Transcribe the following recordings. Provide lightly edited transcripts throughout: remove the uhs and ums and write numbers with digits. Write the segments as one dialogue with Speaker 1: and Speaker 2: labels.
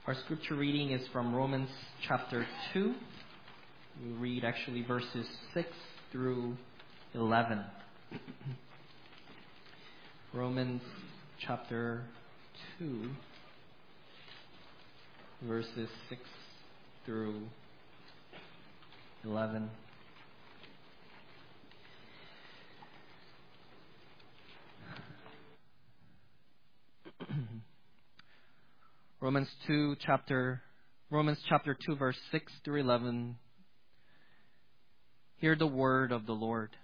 Speaker 1: Our scripture reading is from Romans chapter 2. We read actually verses 6 through 11. Romans chapter 2, verses 6 through 11. Romans chapter 2, verse 6 through 11. Hear the word of the Lord.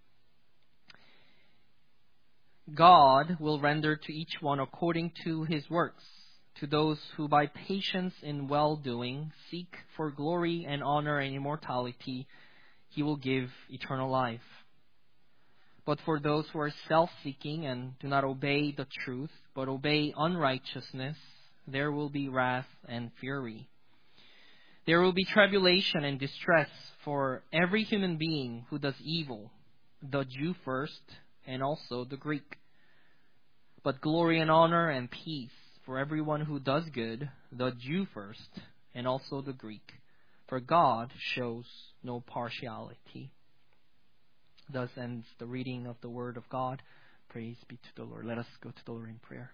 Speaker 1: God will render to each one according to his works. To those who by patience in well-doing seek for glory and honor and immortality, he will give eternal life. But for those who are self-seeking and do not obey the truth, but obey unrighteousness, there will be wrath and fury. There will be tribulation and distress for every human being who does evil, the Jew first, and also the Greek. But glory and honor and peace for everyone who does good, the Jew first, and also the Greek. For God shows no partiality. Thus ends the reading of the Word of God. Praise be to the Lord. Let us go to the Lord in prayer.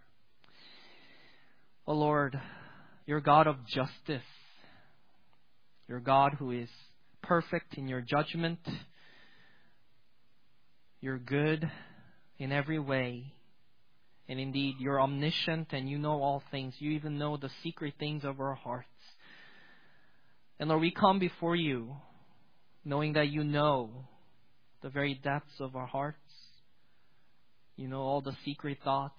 Speaker 1: O Lord, you're God of justice. You're God who is perfect in your judgment. You're good in every way. And indeed, you're omniscient and you know all things. You even know the secret things of our hearts. And Lord, we come before you knowing that you know the very depths of our hearts. You know all the secret thoughts.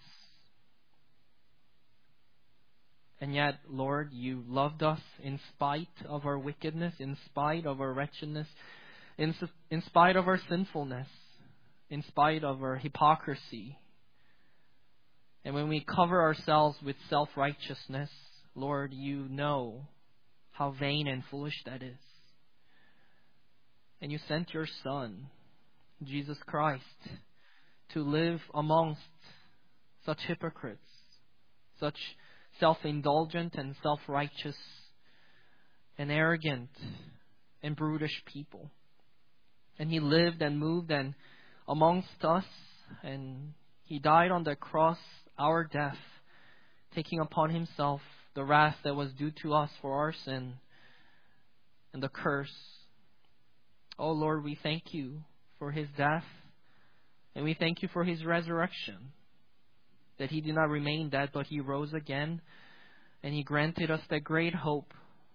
Speaker 1: And yet, Lord, you loved us in spite of our wickedness, in spite of our wretchedness, in spite of our sinfulness, in spite of our hypocrisy. And when we cover ourselves with self-righteousness, Lord, you know how vain and foolish that is. And you sent your Son, Jesus Christ, to live amongst such hypocrites, such self-indulgent and self-righteous and arrogant and brutish people. And he lived and moved and amongst us, and he died on the cross, our death, taking upon himself the wrath that was due to us for our sin and the curse. Oh Lord, we thank you for his death, and we thank you for his resurrection. That he did not remain dead, but he rose again, and he granted us that great hope,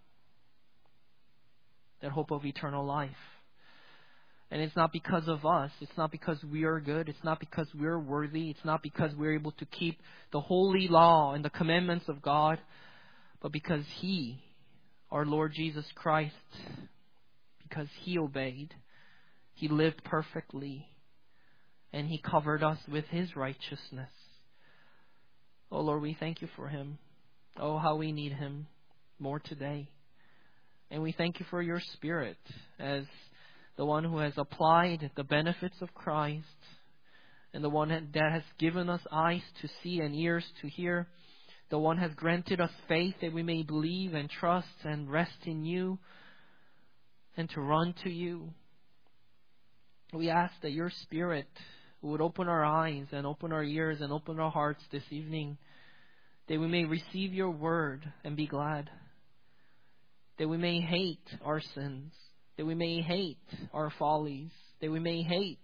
Speaker 1: that hope of eternal life. And it's not because of us, it's not because we are good, it's not because we're worthy, it's not because we're able to keep the holy law and the commandments of God, but because he, our Lord Jesus Christ, because he obeyed, he lived perfectly, and he covered us with his righteousness. Oh Lord, we thank you for him. Oh, how we need him more today. And we thank you for your Spirit as the one who has applied the benefits of Christ and the one that has given us eyes to see and ears to hear. The one has granted us faith that we may believe and trust and rest in you and to run to you. We ask that your Spirit would open our eyes and open our ears and open our hearts this evening, that we may receive your word and be glad, that we may hate our sins, that we may hate our follies, that we may hate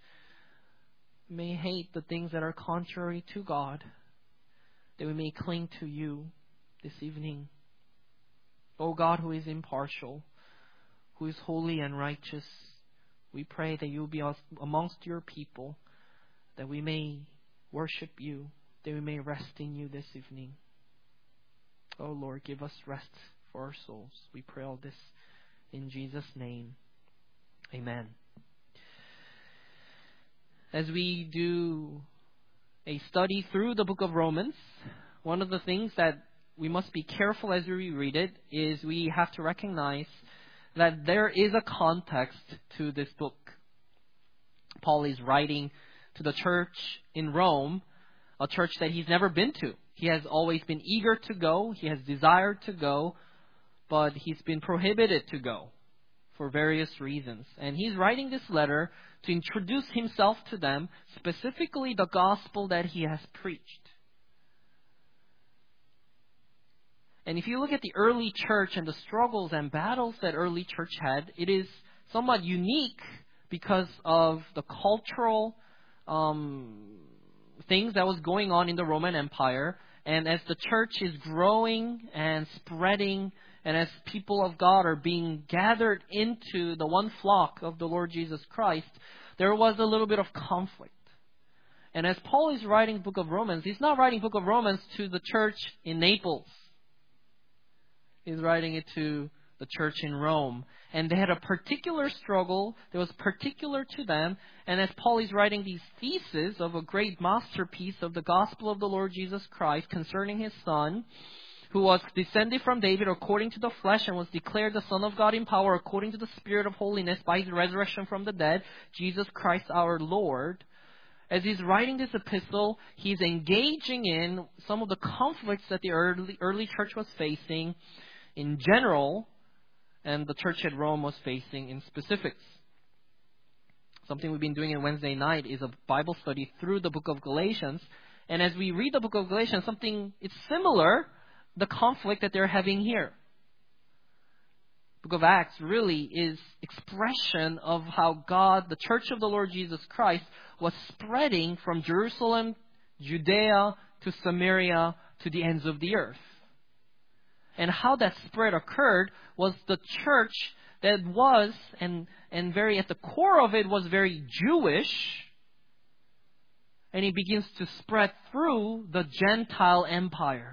Speaker 1: the things that are contrary to God, that we may cling to you this evening. O God, who is impartial, who is holy and righteous, we pray that you will be amongst your people, that we may worship you, that we may rest in you this evening. Oh Lord, give us rest for our souls. We pray all this in Jesus' name. Amen. As we do a study through the book of Romans, one of the things that we must be careful as we read it is we have to recognize that there is a context to this book. Paul is writing to the church in Rome, a church that he's never been to. He has always been eager to go. He has desired to go, but he's been prohibited to go for various reasons. And he's writing this letter to introduce himself to them, specifically the gospel that he has preached. And if you look at the early church and the struggles and battles that early church had, it is somewhat unique because of the cultural things that was going on in the Roman Empire. And as the church is growing and spreading, and as people of God are being gathered into the one flock of the Lord Jesus Christ, there was a little bit of conflict. And as Paul is writing the book of Romans, he's not writing the book of Romans to the church in Naples. He's writing it to the church in Rome. And they had a particular struggle that was particular to them. And as Paul is writing these theses of a great masterpiece of the gospel of the Lord Jesus Christ concerning his Son, who was descended from David according to the flesh and was declared the Son of God in power according to the Spirit of holiness by his resurrection from the dead, Jesus Christ our Lord. As he's writing this epistle, he's engaging in some of the conflicts that the early church was facing in general, and the church at Rome was facing in specifics. Something we've been doing on Wednesday night is a Bible study through the book of Galatians. And as we read the book of Galatians, it's similar, the conflict that they're having here. The book of Acts really is expression of how God, the church of the Lord Jesus Christ, was spreading from Jerusalem, Judea, to Samaria, to the ends of the earth. And how that spread occurred was the church that was, and very at the core of it was very Jewish, and it begins to spread through the Gentile empire.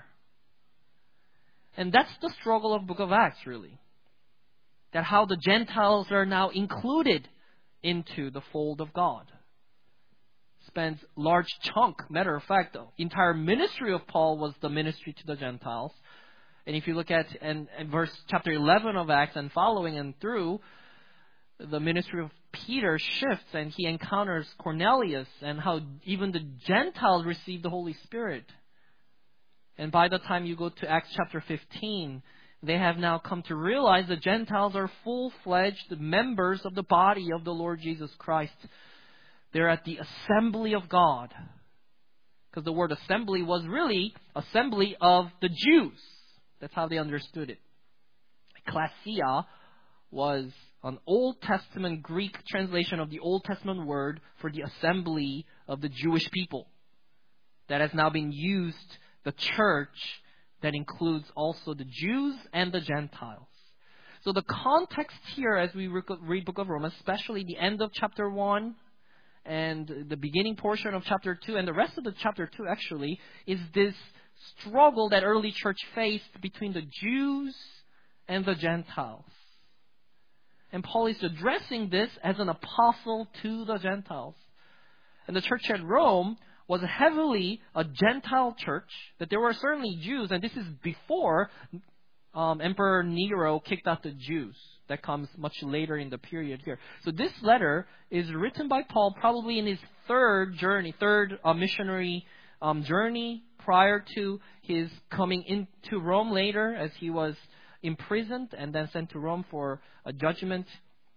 Speaker 1: And that's the struggle of the book of Acts, really. That how the Gentiles are now included into the fold of God. Spends large chunk, matter of fact, the entire ministry of Paul was the ministry to the Gentiles. And if you look at and verse chapter 11 of Acts and following and through, the ministry of Peter shifts and he encounters Cornelius and how even the Gentiles receive the Holy Spirit. And by the time you go to Acts chapter 15, they have now come to realize the Gentiles are full-fledged members of the body of the Lord Jesus Christ. They're at the assembly of God. Because the word assembly was really assembly of the Jews. That's how they understood it. Ecclesia was an Old Testament Greek translation of the Old Testament word for the assembly of the Jewish people. That has now been used, the church, that includes also the Jews and the Gentiles. So the context here as we read book of Romans, especially the end of chapter 1 and the beginning portion of chapter 2 and the rest of the chapter 2 actually, is this struggle that early church faced between the Jews and the Gentiles. And Paul is addressing this as an apostle to the Gentiles. And the church at Rome was heavily a Gentile church, that there were certainly Jews, and this is before Emperor Nero kicked out the Jews. That comes much later in the period here. So this letter is written by Paul probably in his third missionary journey prior to his coming into Rome later, as he was imprisoned and then sent to Rome for a judgment.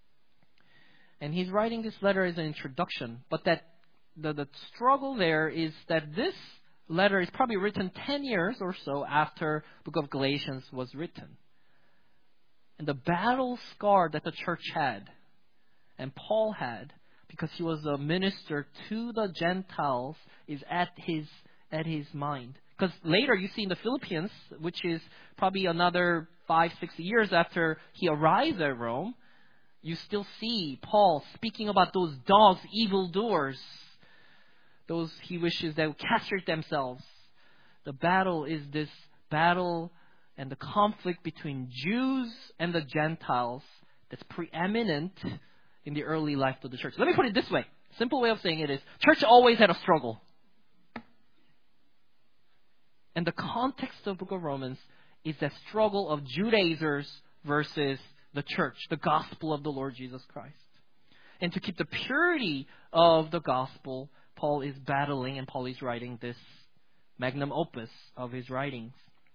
Speaker 1: And he's writing this letter as an introduction, but that the struggle there is that this letter is probably written 10 years or so after the book of Galatians was written. And the battle scar that the church had, and Paul had, because he was a minister to the Gentiles, is at his mind. Because later you see in the Philippians, which is probably another 5-6 years after he arrives at Rome, you still see Paul speaking about those dogs, evildoers, those he wishes that would castrate themselves. The battle is this battle and the conflict between Jews and the Gentiles that's preeminent in the early life of the church. Let me put it this way. Simple way of saying it is, church always had a struggle. And the context of the book of Romans is that struggle of Judaizers versus the church, the gospel of the Lord Jesus Christ. And to keep the purity of the gospel, Paul is battling and Paul is writing this magnum opus of his writings.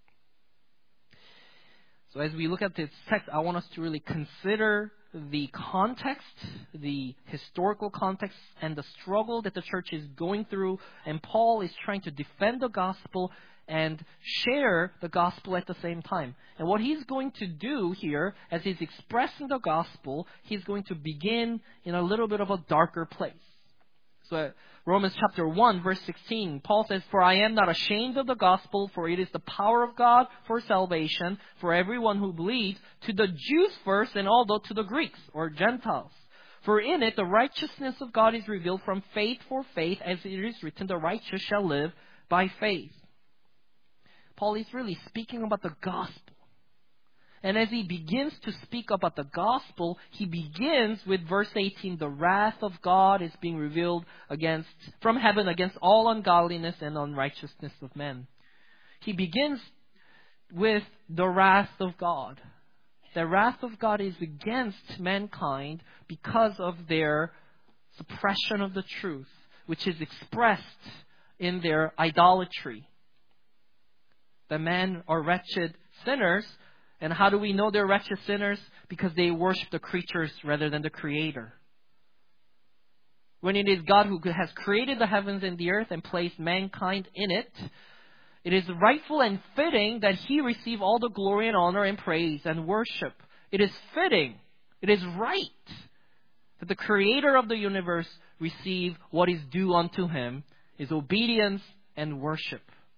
Speaker 1: So as we look at this text, I want us to really consider the context, the historical context, and the struggle that the church is going through. And Paul is trying to defend the gospel and share the gospel at the same time. And what he's going to do here, as he's expressing the gospel, he's going to begin in a little bit of a darker place. So Romans chapter 1, verse 16, Paul says, "For I am not ashamed of the gospel, for it is the power of God for salvation for everyone who believes, to the Jews first and also to the Greeks," or Gentiles. "For in it the righteousness of God is revealed from faith for faith, as it is written, the righteous shall live by faith." Paul is really speaking about the gospel. And as he begins to speak about the gospel, he begins with verse 18, "The wrath of God is being revealed from heaven against all ungodliness and unrighteousness of men." He begins with the wrath of God. The wrath of God is against mankind because of their suppression of the truth, which is expressed in their idolatry. The men are wretched sinners. And how do we know they're wretched sinners? Because they worship the creatures rather than the Creator. When it is God who has created the heavens and the earth and placed mankind in it, it is rightful and fitting that He receive all the glory and honor and praise and worship. It is fitting, it is right that the Creator of the universe receive what is due unto Him, His obedience and worship.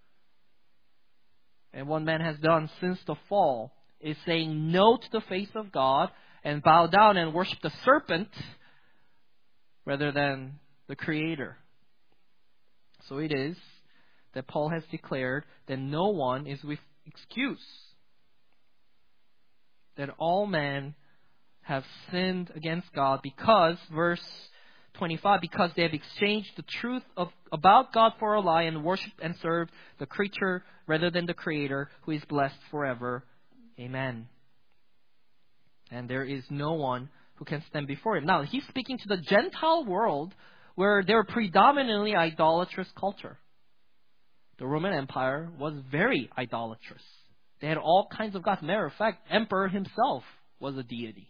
Speaker 1: And what man has done since the fall is saying no to the face of God and bow down and worship the serpent rather than the Creator. So it is that Paul has declared that no one is with excuse. That all men have sinned against God because, verse 25, because they have exchanged the truth about God for a lie and worshipped and served the creature rather than the Creator, who is blessed forever. Amen. And there is no one who can stand before Him. Now, he's speaking to the Gentile world where they're predominantly idolatrous culture. The Roman Empire was very idolatrous. They had all kinds of gods. Matter of fact, Emperor himself was a deity.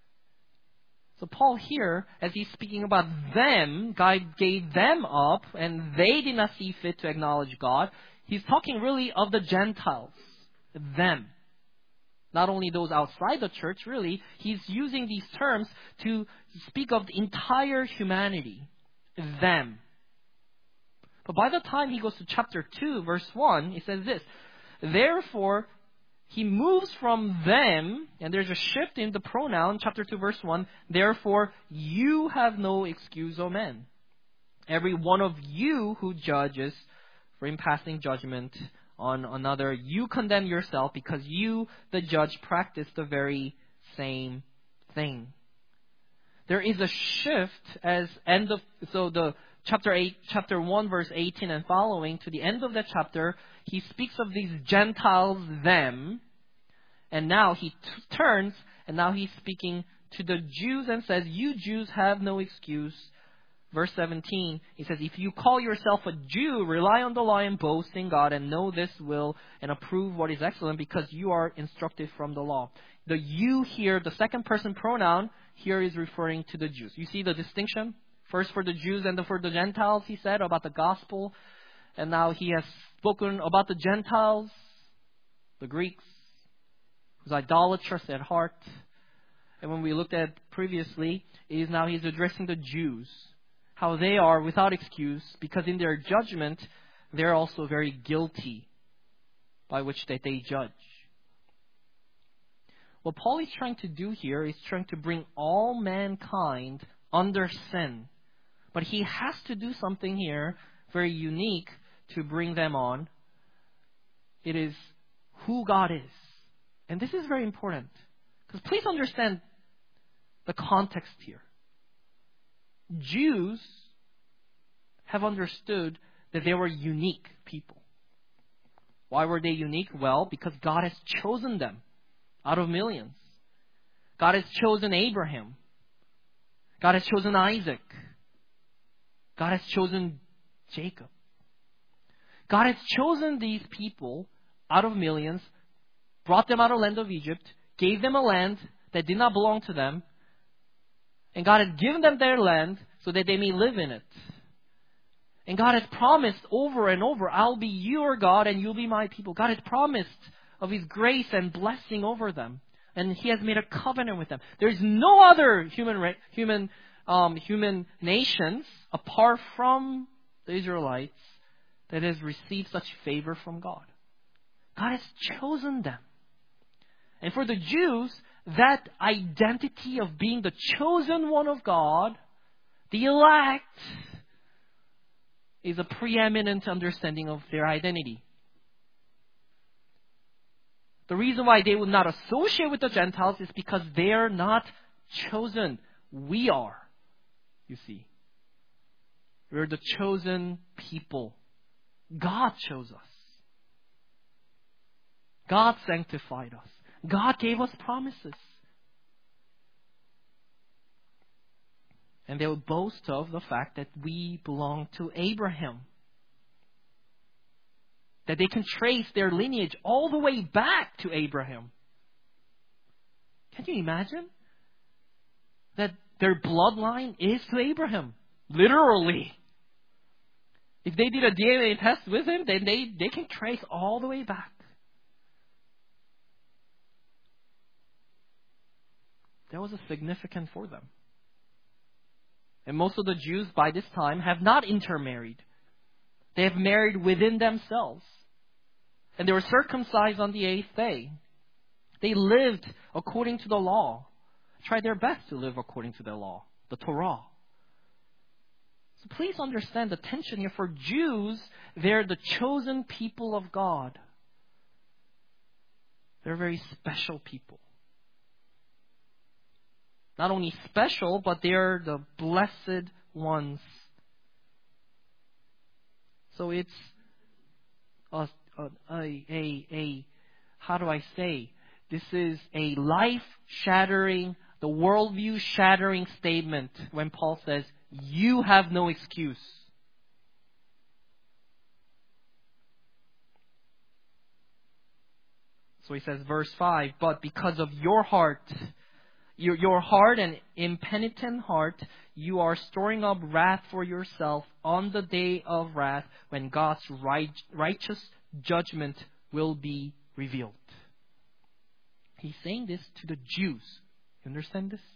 Speaker 1: So Paul here, as he's speaking about them, God gave them up and they did not see fit to acknowledge God. He's talking really of the Gentiles, them. Not only those outside the church, really. He's using these terms to speak of the entire humanity, them. But by the time he goes to chapter 2, verse 1, he says this, "Therefore, he moves from them," and there's a shift in the pronoun, chapter 2, verse 1, "Therefore, you have no excuse, O men. Every one of you who judges, for in passing judgment on another, you condemn yourself, because you, the judge, practice the very same thing." There is a shift so the chapter 1, verse 18 and following, to the end of that chapter, he speaks of these Gentiles, them, and now he turns, and now he's speaking to the Jews and says, "You Jews have no excuse." Verse 17, he says, "If you call yourself a Jew, rely on the law and boast in God, and know this will and approve what is excellent, because you are instructed from the law." The "you" here, the second person pronoun, here is referring to the Jews. You see the distinction? First for the Jews and then for the Gentiles, he said, about the gospel. And now he has spoken about the Gentiles, the Greeks, who's idolatrous at heart. And when we looked at previously, he's addressing the Jews, how they are without excuse, because in their judgment, they're also very guilty by which that they judge. What Paul is trying to do here is trying to bring all mankind under sin. But he has to do something here very unique to bring them on. It is who God is. And this is very important. Because please understand the context here. Jews have understood that they were unique people. Why were they unique? Well, because God has chosen them out of millions. God has chosen Abraham. God has chosen Isaac. God has chosen Jacob. God has chosen these people out of millions, brought them out of the land of Egypt, gave them a land that did not belong to them, and God had given them their land so that they may live in it. And God has promised over and over, I'll be your God and you'll be my people. God has promised of His grace and blessing over them. And He has made a covenant with them. There's no other human nations apart from the Israelites that has received such favor from God. God has chosen them. And for the Jews, that identity of being the chosen one of God, the elect, is a preeminent understanding of their identity. The reason why they would not associate with the Gentiles is because they are not chosen. We are, you see. We're the chosen people. God chose us. God sanctified us. God gave us promises. And they will boast of the fact that we belong to Abraham. That they can trace their lineage all the way back to Abraham. Can you imagine? That their bloodline is to Abraham. Literally. If they did a DNA test with him, then they can trace all the way back. That was significant for them. And most of the Jews by this time have not intermarried. They have married within themselves. And they were circumcised on the 8th day. They lived according to the law. Tried their best to live according to the law, the Torah. So please understand the tension here. For Jews, they're the chosen people of God. They're very special people. Not only special, but they're the blessed ones. So it's how do I say? This is a life-shattering, the worldview-shattering statement when Paul says, you have no excuse. So he says, verse 5, but because of your heart, your hard and impenitent heart, you are storing up wrath for yourself on the day of wrath when God's righteous judgment will be revealed. He's saying this to the Jews. You understand this?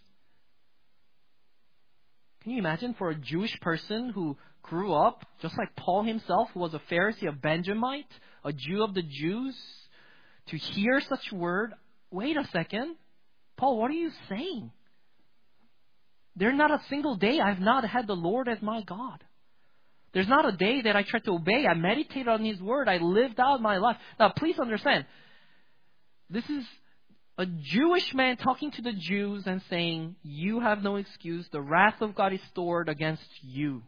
Speaker 1: Can you imagine for a Jewish person who grew up, just like Paul himself, who was a Pharisee, a Benjamite, a Jew of the Jews, to hear such word? Wait a second. Paul, what are you saying? There's not a single day I've not had the Lord as my God. There's not a day that I tried to obey. I meditated on His word. I lived out my life. Now, please understand, this is a Jewish man talking to the Jews and saying, you have no excuse. The wrath of God is stored against you.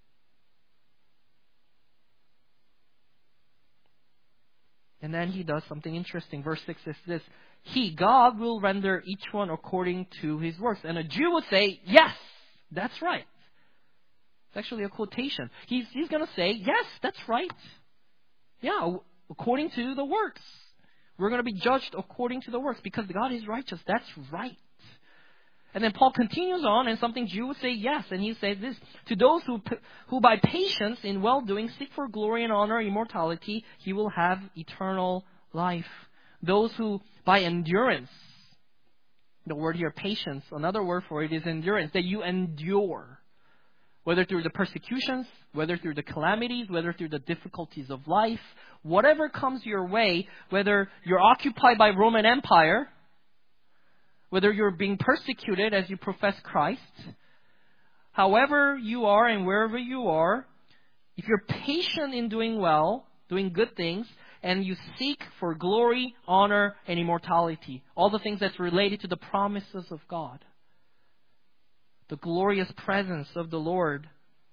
Speaker 1: And then he does something interesting. Verse 6 is this. God, will render each one according to his works. And a Jew would say, yes, that's right. It's actually a quotation. He's going to say, yes, that's right. Yeah, according to the works. We're going to be judged according to the works because God is righteous. That's right. And then Paul continues on, and something Jew would say yes. And he says this, to those who by patience in well-doing seek for glory and honor, immortality, he will have eternal life. Those who by endurance, the word here, patience, another word for it is endurance, that you endure. Whether through the persecutions, whether through the calamities, whether through the difficulties of life, whatever comes your way, whether you're occupied by Roman Empire, whether you're being persecuted as you profess Christ, however you are and wherever you are, if you're patient in doing well, doing good things, and you seek for glory, honor, and immortality, all the things that's related to the promises of God, the glorious presence of the Lord,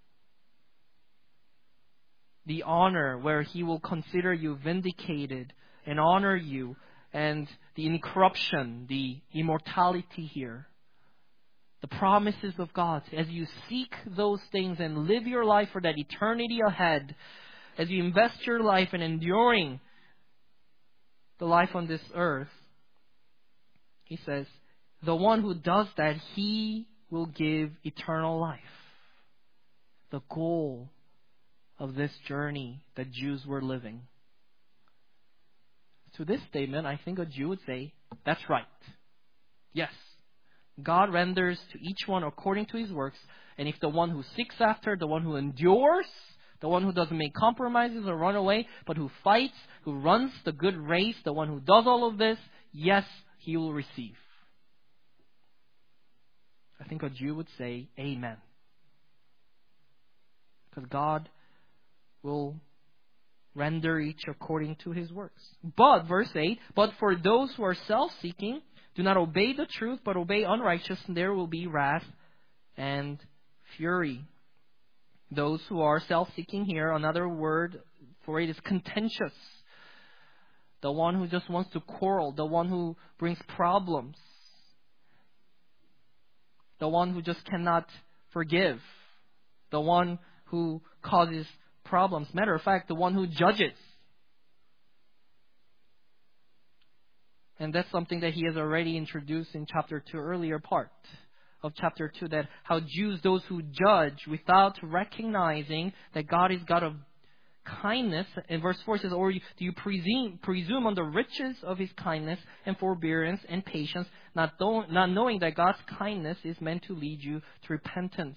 Speaker 1: the honor where He will consider you vindicated and honor you, and the incorruption, the immortality here, the promises of God. As you seek those things and live your life for that eternity ahead, as you invest your life in enduring the life on this earth, he says, the one who does that, he will give eternal life. The goal of this journey that Jews were living. To this statement, I think a Jew would say, that's right. Yes, God renders to each one according to his works, and if the one who seeks after, the one who endures, the one who doesn't make compromises or run away, but who fights, who runs the good race, the one who does all of this, yes, he will receive. I think a Jew would say, amen. Because God will render each according to his works. But, verse 8, but for those who are self-seeking, do not obey the truth, but obey unrighteousness, and there will be wrath and fury. Those who are self-seeking here, another word for it is contentious. The one who just wants to quarrel, the one who brings problems, the one who just cannot forgive, the one who causes problems. Matter of fact, the one who judges. And that's something that he has already introduced in chapter 2, earlier part of chapter 2, that how Jews, those who judge without recognizing that God is God of kindness. And verse 4 says, or do you presume on the riches of his kindness and forbearance and patience, not knowing that God's kindness is meant to lead you to repentance.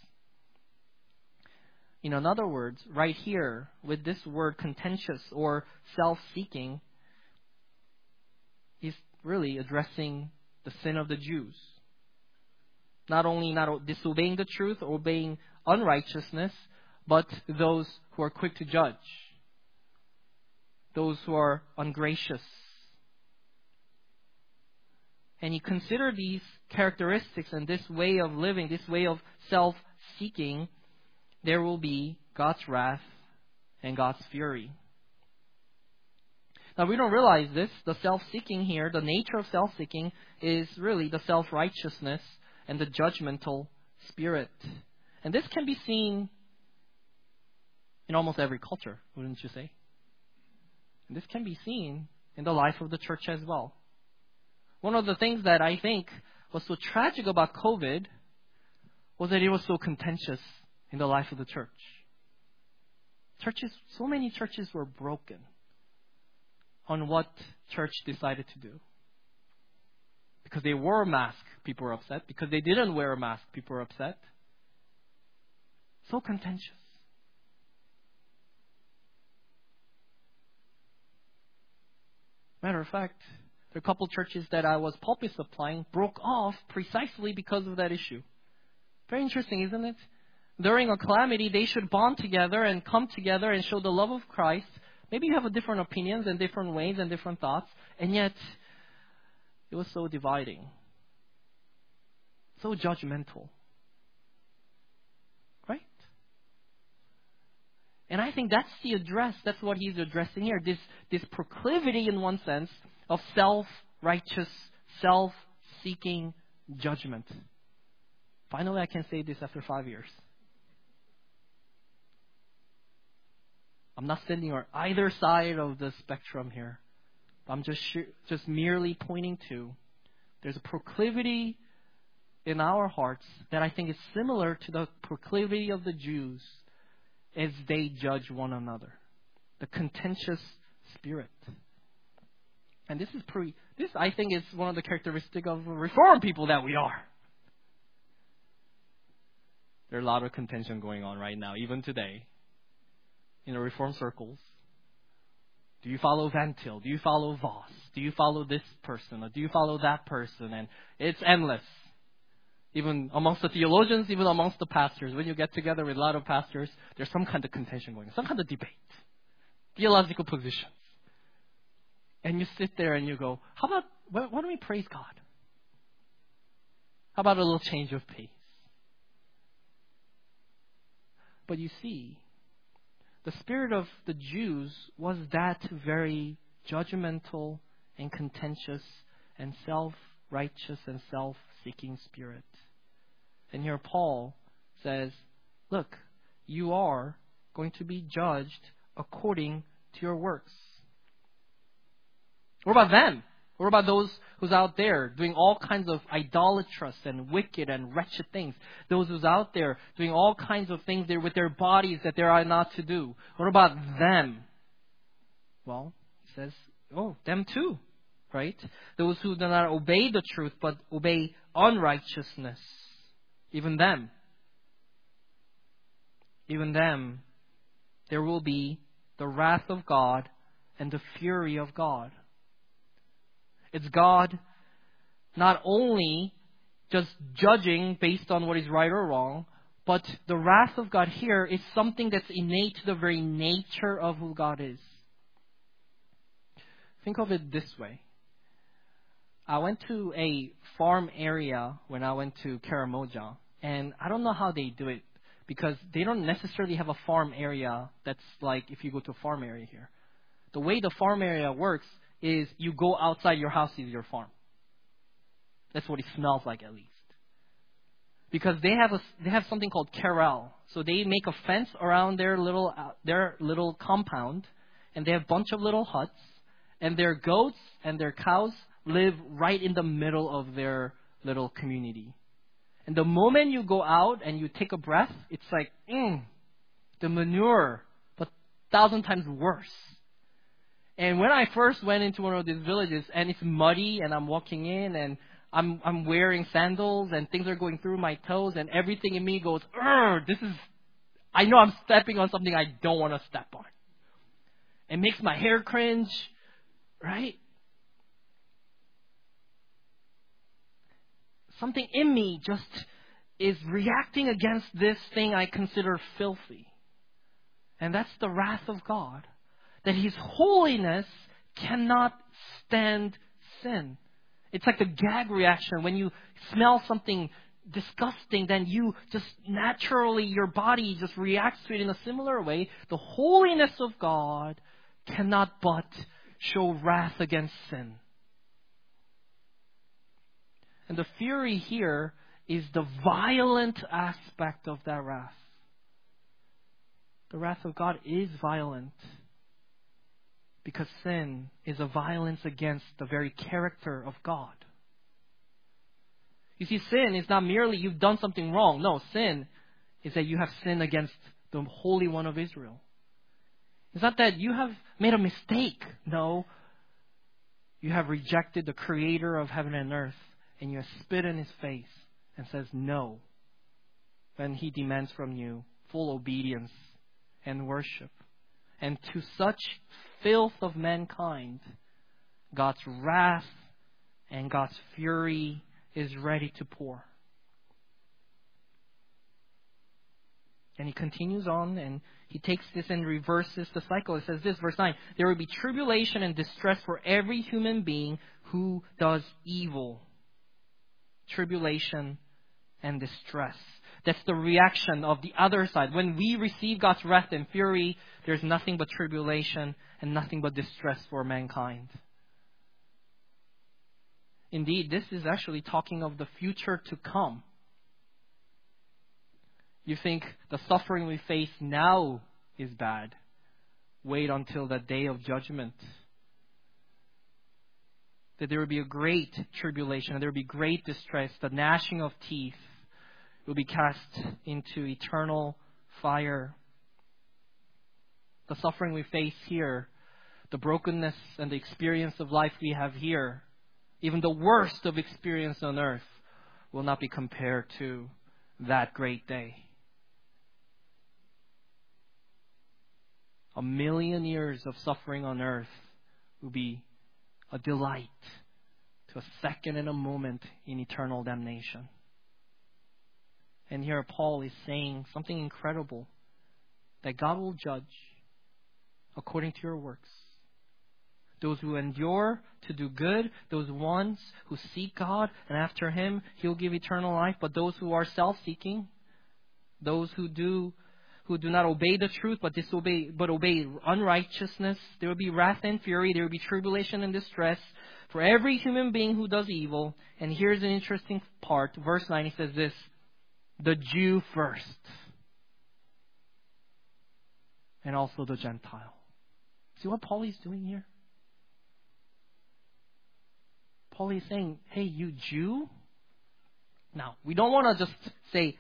Speaker 1: In other words, right here, with this word contentious or self-seeking, he's really addressing the sin of the Jews. Not only not disobeying the truth, obeying unrighteousness, but those who are quick to judge, those who are ungracious. And you consider these characteristics and this way of living, this way of self-seeking, there will be God's wrath and God's fury. Now we don't realize this. The self-seeking here, the nature of self-seeking is really the self-righteousness and the judgmental spirit. And this can be seen in almost every culture, wouldn't you say? And this can be seen in the life of the church as well. One of the things that I think was so tragic about COVID was that it was so contentious in the life of the church. So many churches were broken on what church decided to do. Because they wore a mask, people were upset. Because they didn't wear a mask, people were upset. So contentious. Matter of fact, there are a couple churches that I was pulpit supplying broke off precisely because of that issue. Very interesting, isn't it? During a calamity, they should bond together and come together and show the love of Christ. Maybe you have different opinions and different ways and different thoughts, and yet it was so dividing, so judgmental. Right? And I think that's what he's addressing here. This proclivity, in one sense, of self-righteous, self-seeking judgment. Finally, I can say this after 5 years. I'm not standing on either side of the spectrum here. I'm just merely pointing to there's a proclivity in our hearts that I think is similar to the proclivity of the Jews as they judge one another. The contentious spirit. And this I think is one of the characteristics of Reformed people that we are. There's a lot of contention going on right now, even today, in the Reformed circles. Do you follow Van Til? Do you follow Voss? Do you follow this person? Or do you follow that person? And it's endless. Even amongst the theologians, even amongst the pastors. When you get together with a lot of pastors, there's some kind of contention going on. Some kind of debate. Theological positions. And you sit there and you go, why don't we praise God? How about a little change of pace? But you see, the spirit of the Jews was that very judgmental and contentious and self-righteous and self-seeking spirit. And here Paul says, look, you are going to be judged according to your works. What about them? What about those who's out there doing all kinds of idolatrous and wicked and wretched things? Those who's out there doing all kinds of things there with their bodies that they are not to do. What about them? Well, he says, them too, right? Those who do not obey the truth but obey unrighteousness. Even them. Even them. There will be the wrath of God and the fury of God. It's God not only just judging based on what is right or wrong, but the wrath of God here is something that's innate to the very nature of who God is. Think of it this way. I went to a farm area when I went to Karamoja, and I don't know how they do it because they don't necessarily have a farm area that's like if you go to a farm area here. The way the farm area works is you go outside your house is your farm. That's what it smells like, at least. Because they have something called corral. So they make a fence around their little compound, and they have a bunch of little huts, and their goats and their cows live right in the middle of their little community. And the moment you go out and you take a breath, it's like, the manure, but 1,000 times worse. And when I first went into one of these villages and it's muddy and I'm walking in and I'm wearing sandals and things are going through my toes and everything in me goes, I know I'm stepping on something I don't want to step on. It makes my hair cringe, right? Something in me just is reacting against this thing I consider filthy. And that's the wrath of God. That His holiness cannot stand sin. It's like the gag reaction. When you smell something disgusting, then you just naturally, your body just reacts to it in a similar way. The holiness of God cannot but show wrath against sin. And the fury here is the violent aspect of that wrath. The wrath of God is violent. Because sin is a violence against the very character of God. You see, sin is not merely you've done something wrong. No, sin is that you have sinned against the Holy One of Israel. It's not that you have made a mistake. No, you have rejected the Creator of heaven and earth, and you have spit in His face and says no when He demands from you full obedience and worship. And to such filth of mankind, God's wrath and God's fury is ready to pour. And He continues on and He takes this and reverses the cycle. It says this, verse 9, there will be tribulation and distress for every human being who does evil. Tribulation and distress. That's the reaction of the other side. When we receive God's wrath and fury, there's nothing but tribulation and nothing but distress for mankind. Indeed, this is actually talking of the future to come. You think the suffering we face now is bad. Wait until the day of judgment. That there will be a great tribulation, there will be great distress, the gnashing of teeth will be cast into eternal fire. The suffering we face here, the brokenness and the experience of life we have here, even the worst of experience on earth, will not be compared to that great day. 1,000,000 years of suffering on earth will be a delight to a second and a moment in eternal damnation. And here Paul is saying something incredible, that God will judge according to your works. Those who endure to do good, those ones who seek God, and after Him, He'll give eternal life. But those who are self-seeking, those who do not obey the truth, but obey unrighteousness, there will be wrath and fury, there will be tribulation and distress for every human being who does evil. And here's an interesting part. Verse 9, he says this, the Jew first. and also the Gentile. See what Paul is doing here? Paul is saying, hey, you Jew. Now, we don't want to just say,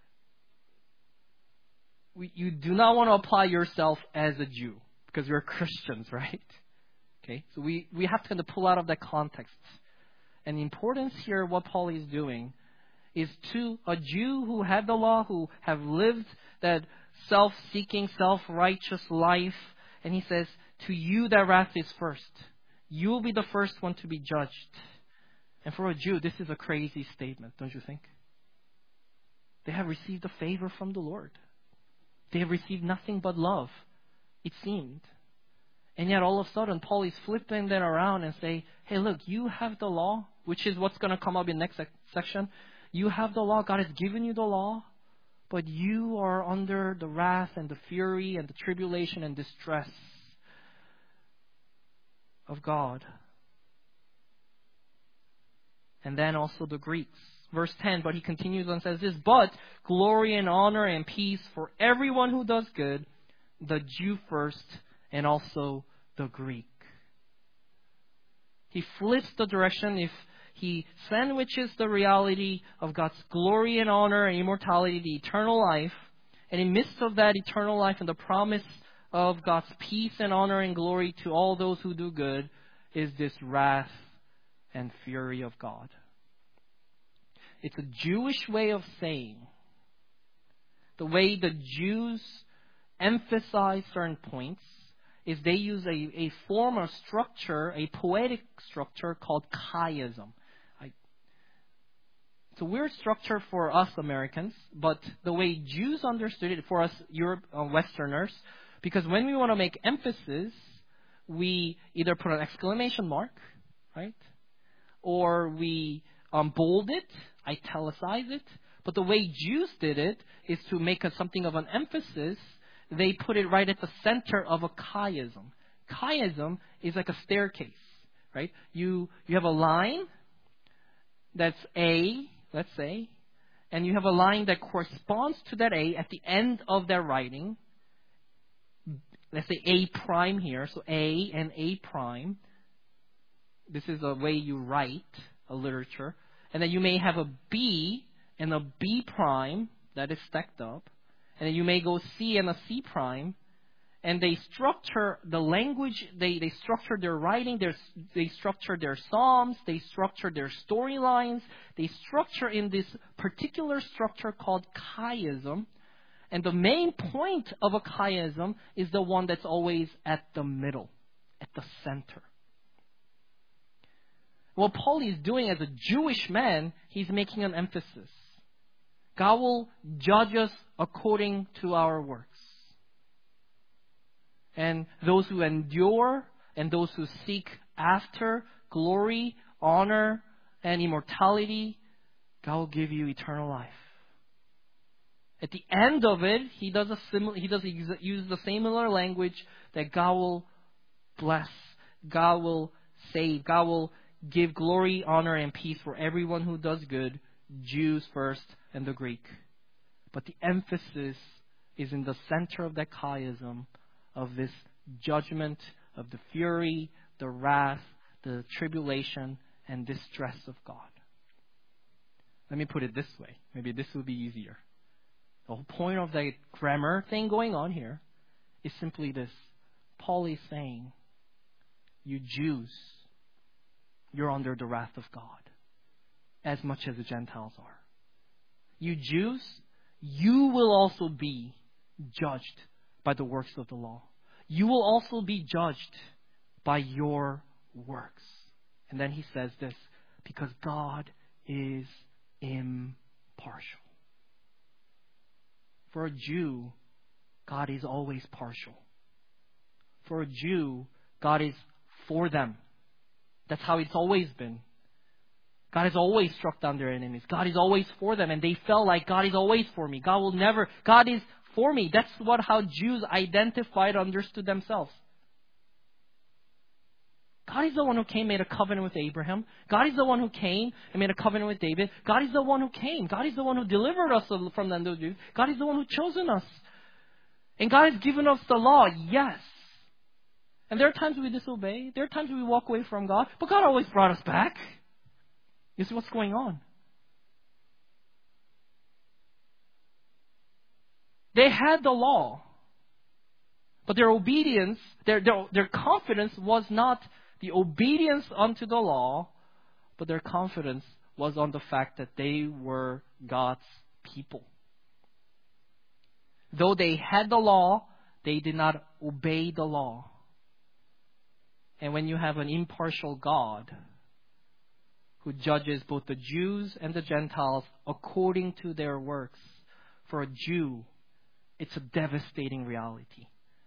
Speaker 1: you do not want to apply yourself as a Jew because you're Christians, right? Okay, so we have to kind of pull out of that context. And the importance here, what Paul is doing, is to a Jew who had the law, who have lived that self-seeking, self-righteous life. And he says, to you that wrath is first. You will be the first one to be judged. And for a Jew, this is a crazy statement, don't you think? They have received a favor from the Lord. They have received nothing but love, it seemed. And yet all of a sudden, Paul is flipping that around and say, hey, look, you have the law, which is what's going to come up in the next section. You have the law. God has given you the law. But you are under the wrath and the fury and the tribulation and distress of God. And then also the Greeks. Verse 10, but he continues and says this, but glory and honor and peace for everyone who does good, the Jew first and also the Greek. He flips the direction. If he sandwiches the reality of God's glory and honor and immortality, the eternal life, and in the midst of that eternal life and the promise of God's peace and honor and glory to all those who do good, is this wrath and fury of God. It's a Jewish way of saying, the way the Jews emphasize certain points is they use a form of structure, a poetic structure called chiasm. It's a weird structure for us Americans, but the way Jews understood it for us Westerners, because when we want to make emphasis, we either put an exclamation mark, right? Or we bold it, italicize it. But the way Jews did it is to make something of an emphasis. They put it right at the center of a chiasm. Chiasm is like a staircase, right? You have a line that's A, let's say, and you have a line that corresponds to that A at the end of their writing. Let's say A prime here, so A and A prime. This is the way you write a literature. And then you may have a B and a B prime that is stacked up. And then you may go C and a C prime. And they structure the language, they structure their writing, they structure their psalms, they structure their storylines. They structure in this particular structure called chiasm. And the main point of a chiasm is the one that's always at the middle, at the center. What Paul is doing as a Jewish man, he's making an emphasis. God will judge us according to our works. And those who endure and those who seek after glory, honor, and immortality, God will give you eternal life. At the end of it, he does use the similar language that God will bless, God will save, God will give glory, honor, and peace for everyone who does good, Jews first and the Greek. But the emphasis is in the center of that chiasm of this judgment, of the fury, the wrath, the tribulation, and distress of God. Let me put it this way. Maybe this will be easier. The whole point of the grammar thing going on here is simply this. Paul is saying, you Jews, you're under the wrath of God as much as the Gentiles are. You Jews, you will also be judged by the works of the law. You will also be judged by your works. And then he says this, because God is impartial. For a Jew, God is always partial. For a Jew, God is for them. That's how it's always been. God has always struck down their enemies. God is always for them. And they felt like God is always for me. God is for me. That's how Jews identified, understood themselves. God is the one who came, made a covenant with Abraham. God is the one who came and made a covenant with David. God is the one who came. God is the one who delivered us from the Jews. God is the one who chosen us. And God has given us the law, yes. And there are times we disobey. There are times we walk away from God. But God always brought us back. You see what's going on? They had the law. But their obedience, their confidence was not the obedience unto the law, but their confidence was on the fact that they were God's people. Though they had the law, they did not obey the law. And when you have an impartial God who judges both the Jews and the Gentiles according to their works, for a Jew, it's a devastating reality.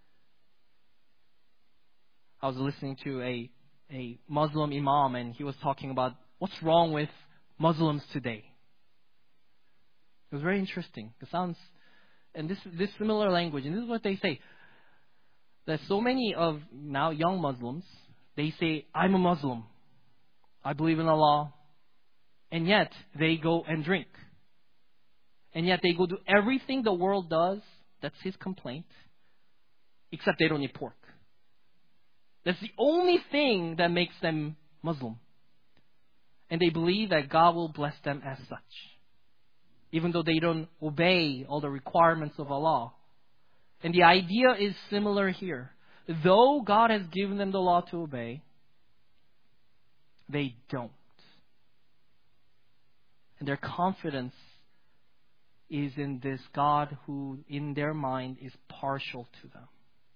Speaker 1: I was listening to a Muslim imam, and he was talking about what's wrong with Muslims today. It was very interesting. It sounds, and this similar language, and this is what they say. That so many of now young Muslims, they say, I'm a Muslim. I believe in Allah. And yet, they go and drink. And yet, they go do everything the world does. That's his complaint. Except they don't eat pork. That's the only thing that makes them Muslim. And they believe that God will bless them as such. Even though they don't obey all the requirements of Allah. And the idea is similar here. Though God has given them the law to obey, they don't. And their confidence is in this God who, in their mind, is partial to them.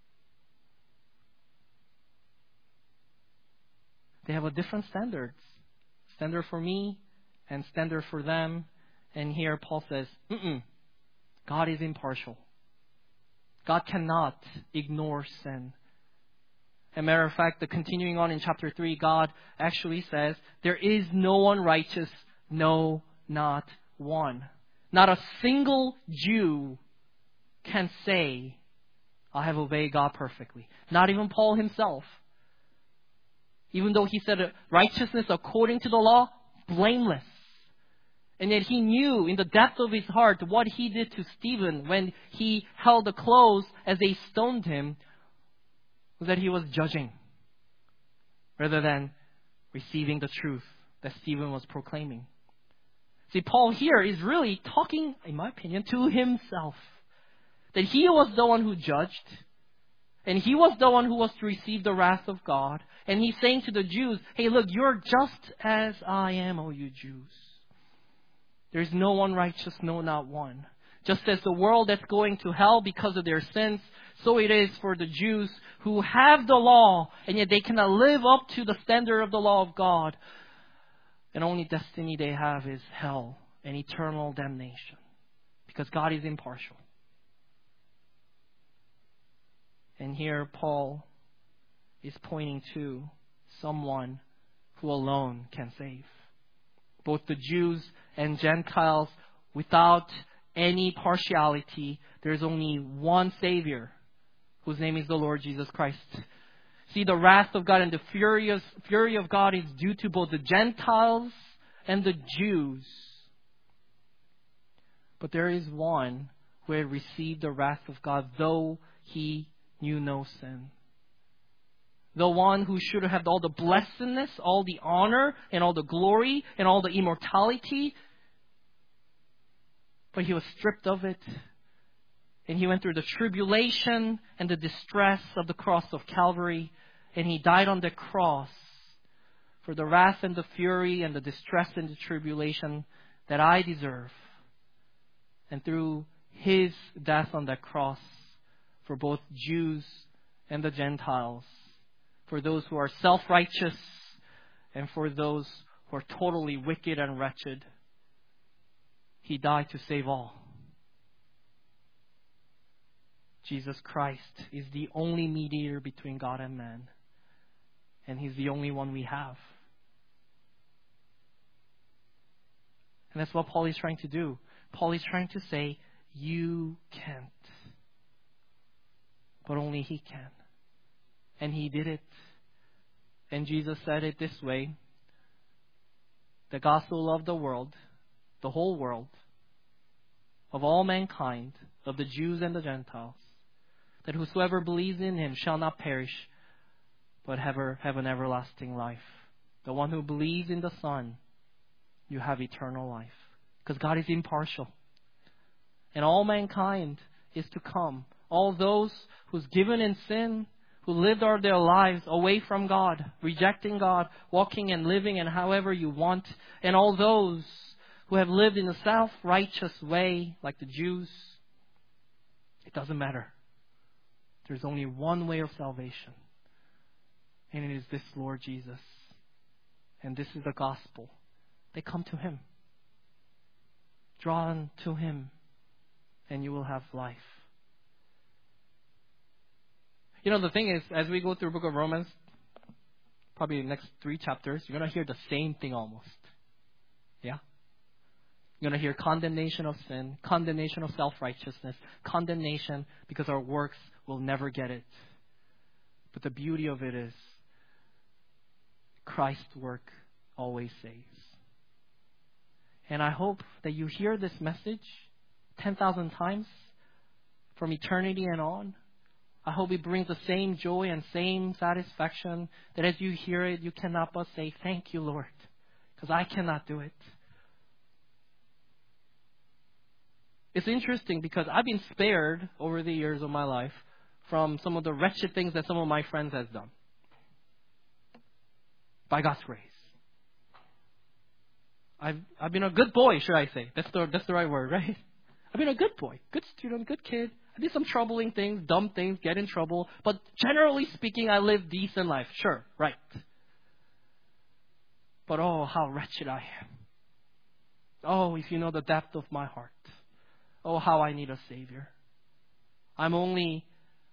Speaker 1: They have a different standards. Standard for me and standard for them. And here Paul says, God is impartial. God cannot ignore sin. As a matter of fact, the continuing on in chapter 3, God actually says, there is no one righteous, no, not one. Not a single Jew can say, I have obeyed God perfectly. Not even Paul himself. Even though he said righteousness according to the law, blameless. And yet he knew in the depth of his heart what he did to Stephen when he held the clothes as they stoned him, was that he was judging rather than receiving the truth that Stephen was proclaiming. See, Paul here is really talking, in my opinion, to himself. That he was the one who judged. And he was the one who was to receive the wrath of God. And he's saying to the Jews, hey, look, you're just as I am, O you Jews. There's no one righteous, no, not one. Just as the world that's going to hell because of their sins, so it is for the Jews who have the law, and yet they cannot live up to the standard of the law of God. And only destiny they have is hell and eternal damnation. Because God is impartial. And here Paul is pointing to someone who alone can save. Both the Jews and Gentiles, without any partiality, there's only one Savior, whose name is the Lord Jesus Christ. See, the wrath of God and the fury of God is due to both the Gentiles and the Jews. But there is one who had received the wrath of God, though he knew no sin. The one who should have all the blessedness, all the honor, and all the glory, and all the immortality. But he was stripped of it. And he went through the tribulation and the distress of the cross of Calvary. And he died on the cross for the wrath and the fury and the distress and the tribulation that I deserve. And through his death on that cross, for both Jews and the Gentiles, for those who are self-righteous and for those who are totally wicked and wretched, he died to save all. Jesus Christ is the only mediator between God and man. And he's the only one we have. And that's what Paul is trying to do. Paul is trying to say, you can't. But only he can. And he did it. And Jesus said it this way. The gospel of the world, the whole world, of all mankind, of the Jews and the Gentiles, that whosoever believes in him shall not perish, but have an everlasting life. The one who believes in the Son, you have eternal life. Because God is impartial. And all mankind is to come. All those who's given in sin, who lived all their lives away from God, rejecting God, walking and living in however you want. And all those who have lived in a self-righteous way, like the Jews, it doesn't matter. There's only one way of salvation. And it is this Lord Jesus. And this is the gospel. They come to Him. Drawn to Him. And you will have life. You know, the thing is, as we go through the book of Romans, probably the next 3 chapters, you're going to hear the same thing almost. Yeah? You're going to hear condemnation of sin, condemnation of self-righteousness, condemnation because our works will never get it. But the beauty of it is, Christ's work always saves. And I hope that you hear this message 10,000 times from eternity and on. I hope it brings the same joy and same satisfaction that as you hear it, you cannot but say, thank you, Lord, because I cannot do it. It's interesting because I've been spared over the years of my life from some of the wretched things that some of my friends have done. By God's grace. I've been a good boy, should I say. That's the right word, right? I've been a good boy, good student, good kid. I did some troubling things, dumb things, get in trouble. But generally speaking, I live decent life. Sure, right. But oh, how wretched I am. Oh, if you know the depth of my heart. Oh, how I need a Savior. I'm only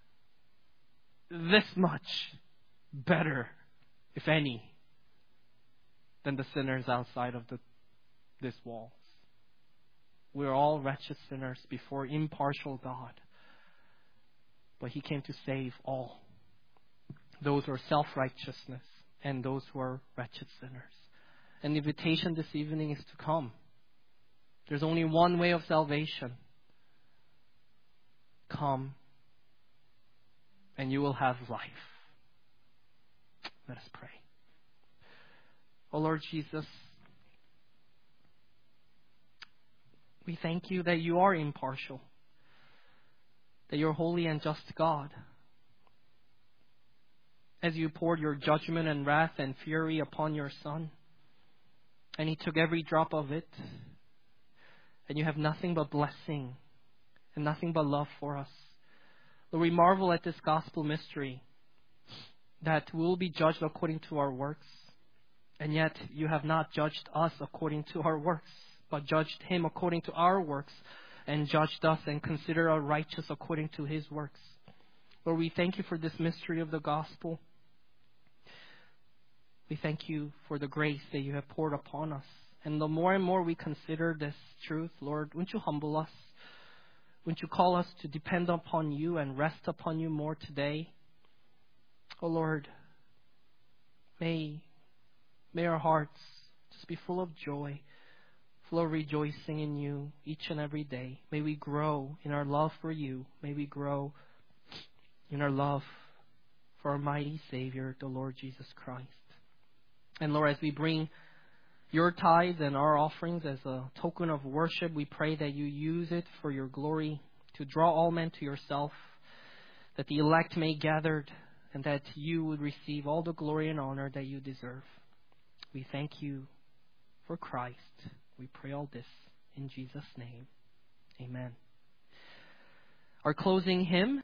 Speaker 1: this much better, if any, than the sinners outside of this walls. We're all wretched sinners before impartial God. But He came to save all. Those who are self-righteousness and those who are wretched sinners. And the invitation this evening is to come. There's only one way of salvation. Come and you will have life. Let us pray. Oh Lord Jesus, we thank you that you are impartial, that you're holy and just God. As you poured your judgment and wrath and fury upon your Son, and He took every drop of it, and you have nothing but blessing and nothing but love for us. Lord, we marvel at this gospel mystery, that we will be judged according to our works, and yet you have not judged us according to our works, but judged Him according to our works, and judged us and considered us righteous according to His works. Lord, we thank you for this mystery of the gospel. We thank you for the grace that you have poured upon us. And the more and more we consider this truth, Lord, wouldn't you humble us? Wouldn't you call us to depend upon you and rest upon you more today? Oh Lord, may our hearts just be full of joy, full of rejoicing in you each and every day. May we grow in our love for you. May we grow in our love for our mighty Savior, the Lord Jesus Christ. And Lord, as we bring your tithes and our offerings as a token of worship, we pray that you use it for your glory, to draw all men to yourself, that the elect may gather, and that you would receive all the glory and honor that you deserve. We thank you for Christ. We pray all this in Jesus' name. Amen. Our closing hymn